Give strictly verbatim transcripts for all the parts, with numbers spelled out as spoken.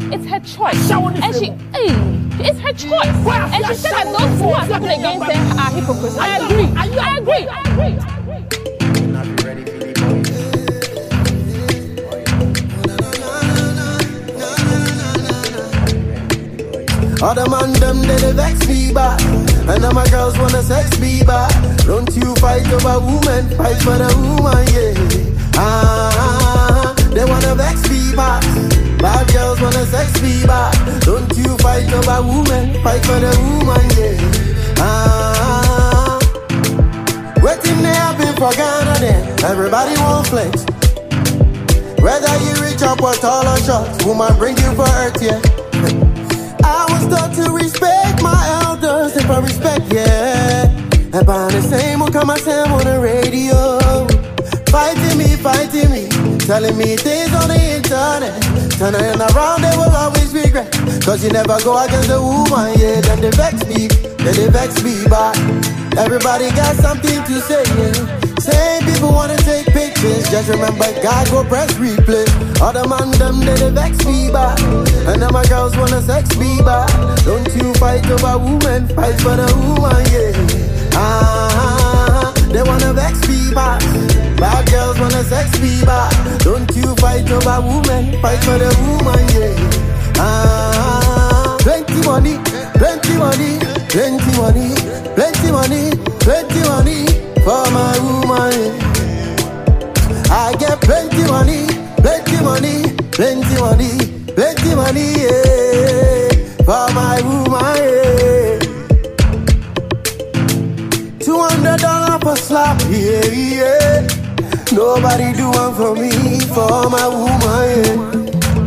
it's her choice. And she, hey, it's her choice. And she said that those who are talking against her are hypocrites. I agree. I agree. I agree. Other man them they, they vex me back, and now my girls wanna sex me back. Don't you fight over women, fight for the woman, yeah. Ah, they wanna vex me back. Bad girls wanna sex me back. Don't you fight over women, fight for the woman, yeah. Ah, waiting they happen for Ghana then. Everybody want flex. Whether you rich up or tall or short, woman bring you for earth, yeah. I was taught to respect my elders, if I respect, yeah. And by the same, will come I say on the radio. Fighting me, fighting me, telling me things on the internet. Turning around, they will always regret. Cause you never go against a woman, yeah. Then they vex me, then they vex me back. Everybody got something to say, yeah. Same people wanna take pictures, just remember God go press replay. Other man them they, they vex me back, and now my girls wanna sex me back. Don't you fight over women, fight for the woman, yeah. Ah, they wanna vex me back. Bad girls wanna sex me back. Don't you fight over women, fight for the woman, yeah. Ah, plenty money, plenty money, plenty money, plenty money, plenty money for my woman, yeah. I get plenty money, plenty money, plenty money, plenty money, yeah, for my woman, yeah. Two hundred dollars per slap, yeah, yeah. Nobody do one for me, for my woman, yeah.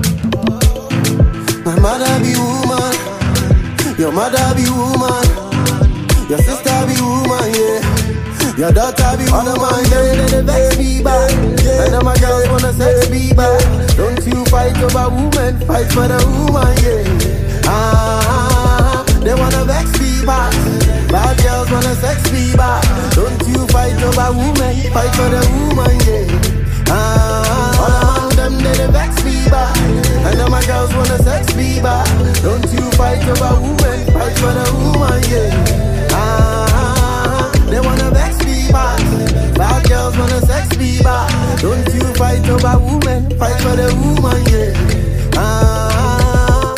My mother be woman, your mother be woman, your sister be woman, yeah. Your daughter be woman, yeah, they, they vex me back, yeah. And now my girls wanna sex me back. Don't you fight over women, fight for the woman, yeah. Ah, they wanna vex me back. Bad girls wanna sex me back. Don't you fight over women, fight for the woman, yeah. Ah, all of them they, they vex me back, and now my girls wanna sex me back. Don't you fight over women, fight for the woman, yeah. Ah, they wanna vex me back. Bad girls wanna sex me back. Don't you fight over women, fight for the woman, yeah. Ah.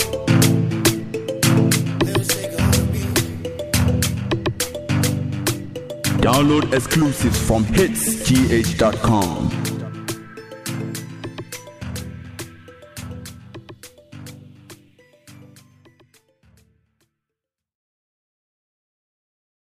Download exclusives from hits g h dot com.